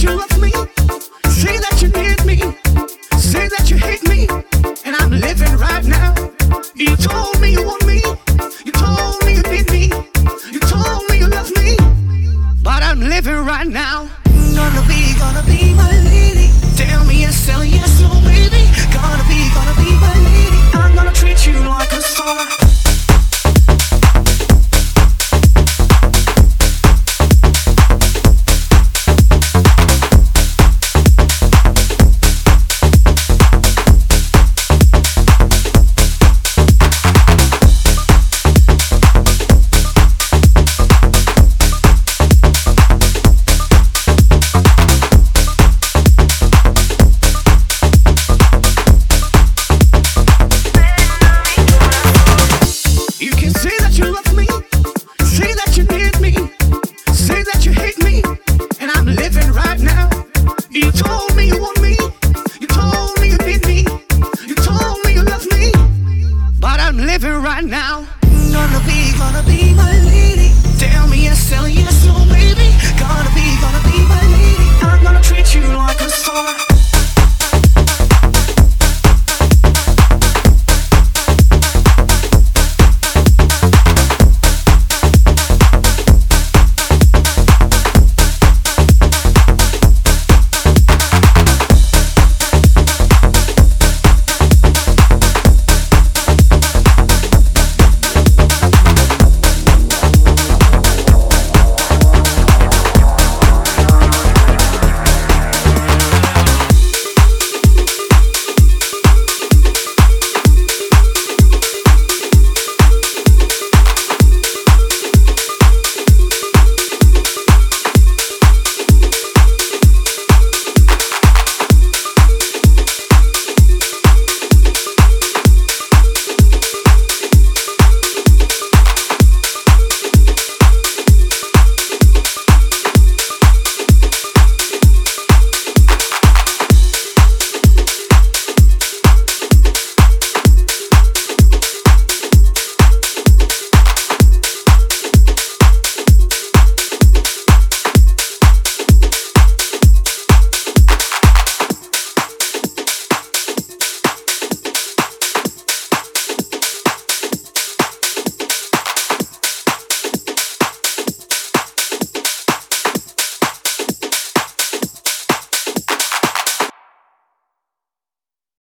you love me, say that you need me, say that you hate me, and I'm living right now. You told me you want me, you told me you need me, you told me you love me, but I'm living right now. Gonna be my lady. Tell me yes, tell yes, no baby. Gonna be my lady. I'm gonna treat you like a star.